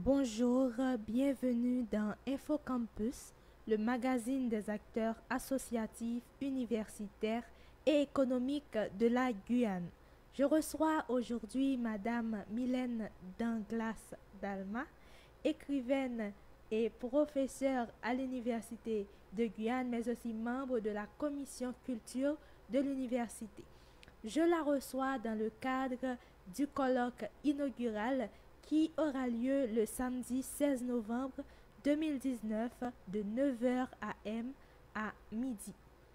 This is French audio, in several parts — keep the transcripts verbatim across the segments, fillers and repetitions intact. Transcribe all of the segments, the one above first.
Bonjour, bienvenue dans InfoCampus, le magazine des acteurs associatifs, universitaires et économiques de la Guyane. Je reçois aujourd'hui Madame Mylène Danglas Dalma, écrivaine et professeure à l'Université de Guyane, mais aussi membre de la commission culture de l'université. Je la reçois dans le cadre du colloque inaugural qui aura lieu le samedi seize novembre deux mille dix-neuf de neuf heures A M à midi.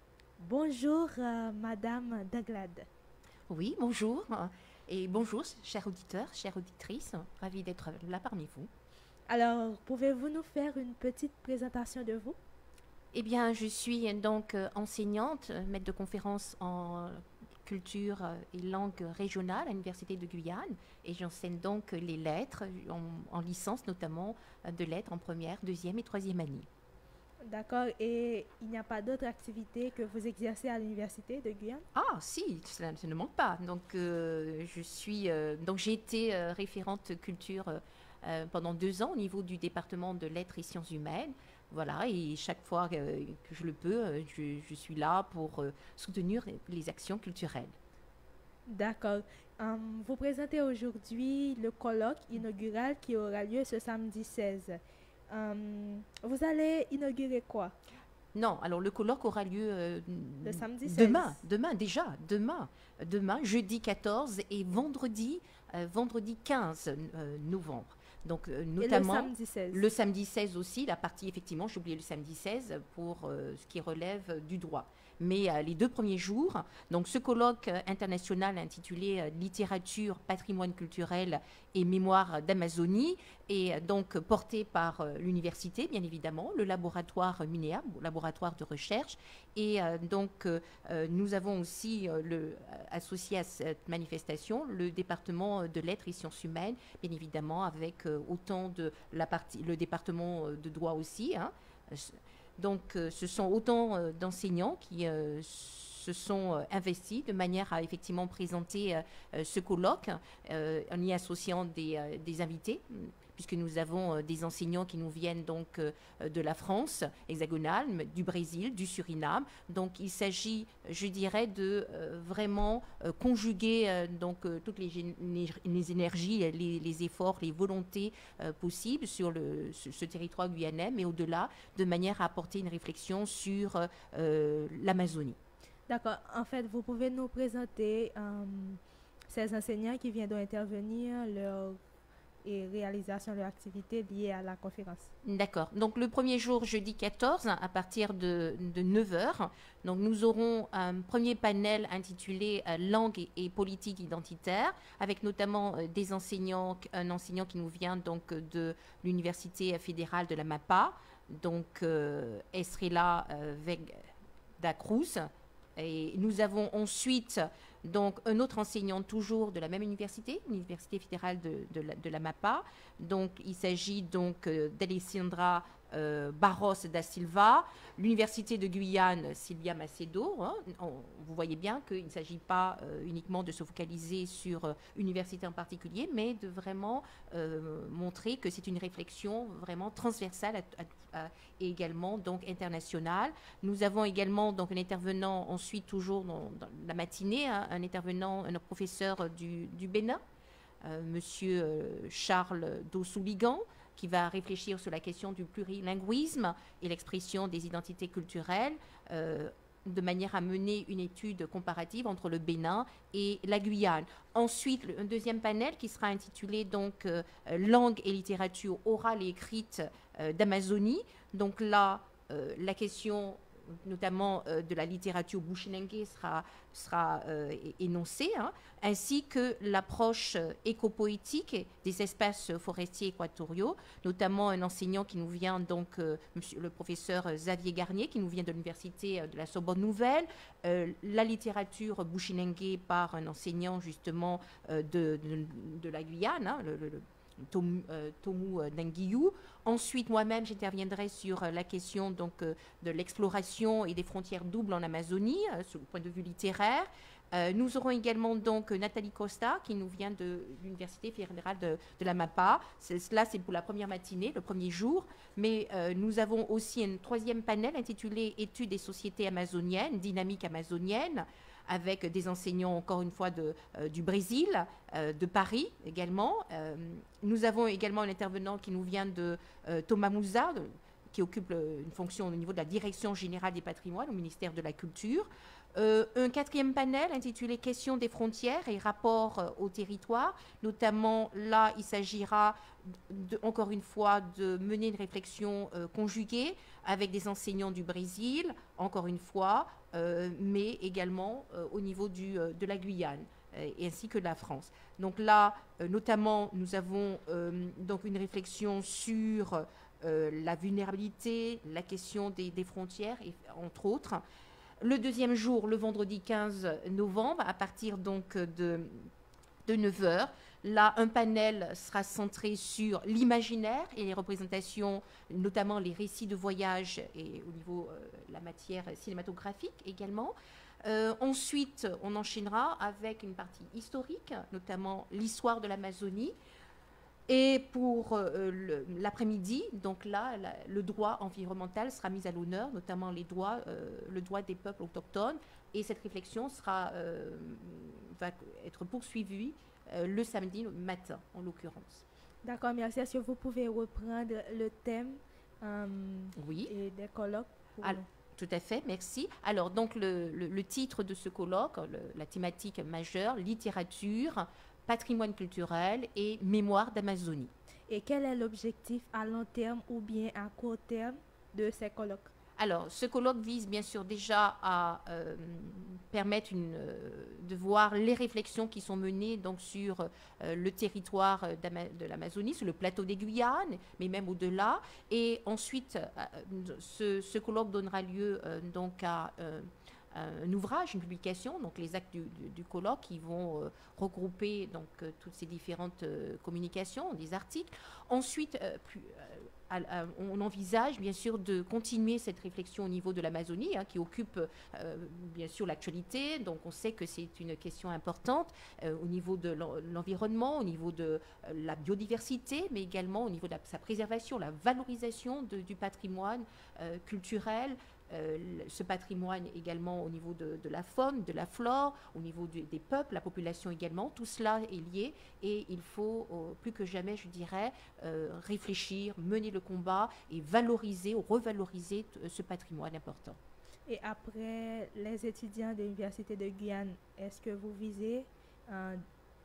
Bonjour, euh, Madame Danglade. Oui, bonjour. Et bonjour, chers auditeurs, chères auditrices. Ravi d'être là parmi vous. Alors, pouvez-vous nous faire une petite présentation de vous? Eh bien, je suis donc enseignante, maître de conférences en culture et langue régionale à l'Université de Guyane. Et j'enseigne donc les lettres, en, en licence notamment de lettres en première, deuxième et troisième année. D'accord. Et il n'y a pas d'autres activités que vous exercez à l'Université de Guyane? Ah, si, ça, ça ne manque pas. Donc, euh, je suis, euh, donc j'ai été euh, référente culture euh, pendant deux ans au niveau du département de lettres et sciences humaines. Voilà, et chaque fois euh, que je le peux, euh, je, je suis là pour euh, soutenir les actions culturelles. D'accord. Hum, vous présentez aujourd'hui le colloque inaugural qui aura lieu ce samedi seize. Hum, vous allez inaugurer quoi? Non, alors le colloque aura lieu euh, Le samedi seize. demain, demain déjà, demain, demain, jeudi quatorze et vendredi, euh, vendredi quinze euh, novembre. Donc, euh, notamment Et le samedi seize. le samedi seize aussi, la partie, effectivement, j'ai oublié le samedi seize pour euh, ce qui relève du droit. Mais euh, les deux premiers jours, donc ce colloque euh, international intitulé euh, Littérature, patrimoine culturel et mémoire d'Amazonie est euh, donc porté par euh, l'université, bien évidemment, le laboratoire MINEA, laboratoire de recherche. Et euh, donc, euh, nous avons aussi euh, le, associé à cette manifestation le département de lettres et sciences humaines, bien évidemment, avec euh, autant de la partie, le département de droit aussi. Hein. Donc, euh, ce sont autant euh, d'enseignants qui euh, se sont euh, investis de manière à effectivement présenter euh, ce colloque euh, en y associant des, euh, des invités, puisque nous avons euh, des enseignants qui nous viennent donc euh, de la France hexagonale, du Brésil, du Suriname. Donc, il s'agit, je dirais, de euh, vraiment euh, conjuguer euh, donc euh, toutes les, les énergies, les, les efforts, les volontés euh, possibles sur le, ce, ce territoire guyanais, mais au-delà, de manière à apporter une réflexion sur euh, l'Amazonie. D'accord. En fait, vous pouvez nous présenter euh, ces enseignants qui viennent d'intervenir, leur et réalisation de l'activité liée à la conférence. D'accord. Donc le premier jour, jeudi quatorze, à partir de, de neuf heures, donc nous aurons un premier panel intitulé euh, Langue et, et politique identitaire, avec notamment euh, des enseignants, un enseignant qui nous vient donc de l'Université fédérale de la MAPA, donc euh, Estrella euh, Vega Cruz. Et nous avons ensuite donc un autre enseignant toujours de la même université, l'Université fédérale de, de, la, de la MAPA. Donc il s'agit donc euh, d'Alessandra euh, Barros da Silva, l'Université de Guyane, Sylvia Macedo. Hein. On, vous voyez bien qu'il ne s'agit pas euh, uniquement de se focaliser sur euh, une université en particulier, mais de vraiment euh, montrer que c'est une réflexion vraiment transversale à, à, à, et également donc internationale. Nous avons également donc un intervenant ensuite toujours dans, dans la matinée, hein, un intervenant, un professeur du, du Bénin, euh, Monsieur euh, Charles Dossouligan, qui va réfléchir sur la question du plurilinguisme et l'expression des identités culturelles, euh, de manière à mener une étude comparative entre le Bénin et la Guyane. Ensuite, un deuxième panel qui sera intitulé donc euh, Langue et littérature orale et écrite euh, d'Amazonie. Donc là, euh, la question notamment euh, de la littérature bushinengue sera, sera euh, énoncée, hein, ainsi que l'approche euh, éco-poétique des espaces forestiers équatoriaux, notamment un enseignant qui nous vient, donc euh, monsieur, le professeur Xavier Garnier, qui nous vient de l'université de la Sorbonne Nouvelle, euh, la littérature bushinengue par un enseignant justement euh, de, de, de la Guyane, hein, le, le Tomu, euh, Tomu Nangiyou. Ensuite, moi-même, j'interviendrai sur euh, la question donc, euh, de l'exploration et des frontières doubles en Amazonie, euh, sur le point de vue littéraire. Euh, nous aurons également donc Nathalie Costa qui nous vient de l'Université fédérale de, de l'Amapa. Cela, c'est pour la première matinée, le premier jour. Mais euh, nous avons aussi un troisième panel intitulé Études des sociétés amazoniennes, dynamique amazonienne, avec des enseignants, encore une fois, de, euh, du Brésil, euh, de Paris également. Euh, nous avons également un intervenant qui nous vient de euh, Thomas Mouza, de, qui occupe le, une fonction au niveau de la Direction générale des patrimoines au ministère de la Culture. Euh, un quatrième panel intitulé Questions des frontières et rapport euh, au territoire. Notamment, là, il s'agira, de, encore une fois, de mener une réflexion euh, conjuguée avec des enseignants du Brésil, encore une fois, euh, mais également euh, au niveau du, euh, de la Guyane, euh, ainsi que de la France. Donc là, euh, notamment, nous avons euh, donc une réflexion sur euh, la vulnérabilité, la question des, des frontières, et, entre autres. Le deuxième jour, le vendredi quinze novembre, à partir donc de, de neuf heures, là, un panel sera centré sur l'imaginaire et les représentations, notamment les récits de voyage et au niveau de euh, la matière cinématographique également. Euh, ensuite, on enchaînera avec une partie historique, notamment l'histoire de l'Amazonie. Et pour euh, l'après-midi, donc là, la, le droit environnemental sera mis à l'honneur, notamment les droits, euh, le droit des peuples autochtones. Et cette réflexion sera, euh, va être poursuivie euh, le samedi matin, en l'occurrence. D'accord, merci. Est-ce que vous pouvez reprendre le thème euh, oui. et des colloques pour... Alors, tout à fait, merci. Alors, donc, le, le, le titre de ce colloque, le, la thématique majeure, littérature, patrimoine culturel et mémoire d'Amazonie. Et quel est l'objectif à long terme ou bien à court terme de ces colloques? Alors, ce colloque vise bien sûr déjà à euh, permettre une, euh, de voir les réflexions qui sont menées donc, sur euh, le territoire de l'Amazonie, sur le plateau des Guyanes, mais même au-delà. Et ensuite, euh, ce, ce colloque donnera lieu euh, donc à... Euh, un ouvrage, une publication, donc les actes du, du, du colloque qui vont euh, regrouper donc, euh, toutes ces différentes euh, communications, des articles. Ensuite, euh, plus, euh, à, à, on envisage bien sûr de continuer cette réflexion au niveau de l'Amazonie, hein, qui occupe euh, bien sûr l'actualité. Donc on sait que c'est une question importante euh, au niveau de l'environnement, au niveau de euh, la biodiversité, mais également au niveau de la, sa préservation, la valorisation de, du patrimoine euh, culturel. Euh, ce patrimoine également au niveau de, de la faune, de la flore, au niveau du, des peuples, la population également, tout cela est lié et il faut euh, plus que jamais, je dirais, euh, réfléchir, mener le combat et valoriser ou revaloriser ce patrimoine important. Et après les étudiants de l'Université de Guyane, est-ce que vous visez un,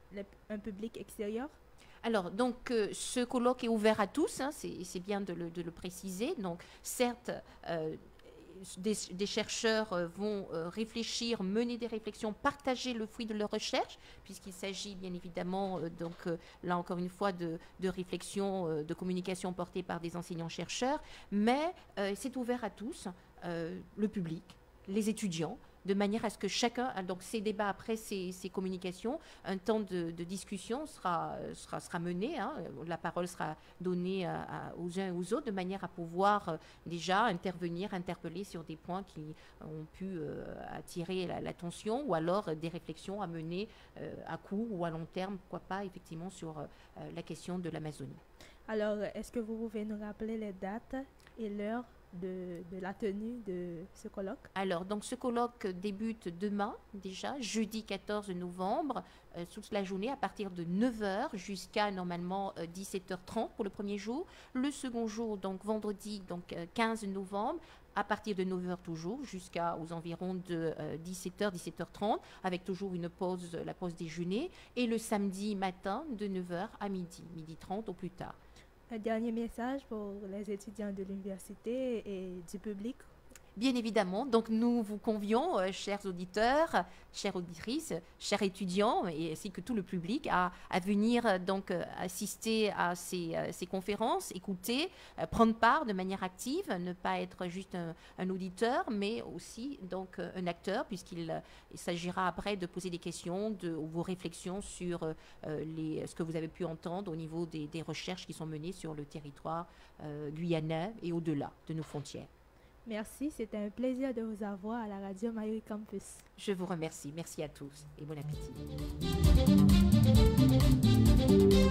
un public extérieur? Alors, donc, euh, ce colloque est ouvert à tous, hein, c'est bien de le, de le préciser. Donc, certes, euh, Des, des chercheurs euh, vont euh, réfléchir, mener des réflexions, partager le fruit de leur recherche, puisqu'il s'agit bien évidemment, euh, donc euh, là encore une fois, de, de réflexion, euh, de communication portée par des enseignants-chercheurs, mais euh, c'est ouvert à tous, euh, le public, les étudiants, de manière à ce que chacun, donc ces débats après ces, ces communications, un temps de, de discussion sera, sera, sera mené, hein, la parole sera donnée à, à, aux uns et aux autres, de manière à pouvoir euh, déjà intervenir, interpeller sur des points qui ont pu euh, attirer l'attention, ou alors euh, des réflexions à mener euh, à court ou à long terme, pourquoi pas, effectivement, sur euh, la question de l'Amazonie. Alors, est-ce que vous pouvez nous rappeler les dates et l'heure De, de la tenue de ce colloque? Alors, donc ce colloque débute demain déjà, jeudi quatorze novembre, euh, toute la journée à partir de neuf heures jusqu'à normalement euh, dix-sept heures trente pour le premier jour. Le second jour, donc vendredi, donc euh, quinze novembre, à partir de neuf heures toujours jusqu'aux environs de euh, dix-sept heures, dix-sept heures trente, avec toujours une pause, la pause déjeuner. Et le samedi matin de neuf heures à midi, midi trente au plus tard. Un dernier message pour les étudiants de l'université et du public? Bien évidemment, donc nous vous convions, euh, chers auditeurs, chères auditrices, chers étudiants, et ainsi que tout le public, à, à venir euh, donc euh, assister à ces, euh, ces conférences, écouter, euh, prendre part de manière active, ne pas être juste un, un auditeur, mais aussi donc euh, un acteur, puisqu'il euh, il s'agira après de poser des questions, de vos réflexions sur euh, les, ce que vous avez pu entendre au niveau des, des recherches qui sont menées sur le territoire euh, guyanais et au-delà de nos frontières. Merci, c'était un plaisir de vous avoir à la radio Mayuri Campus. Je vous remercie. Merci à tous et bon appétit.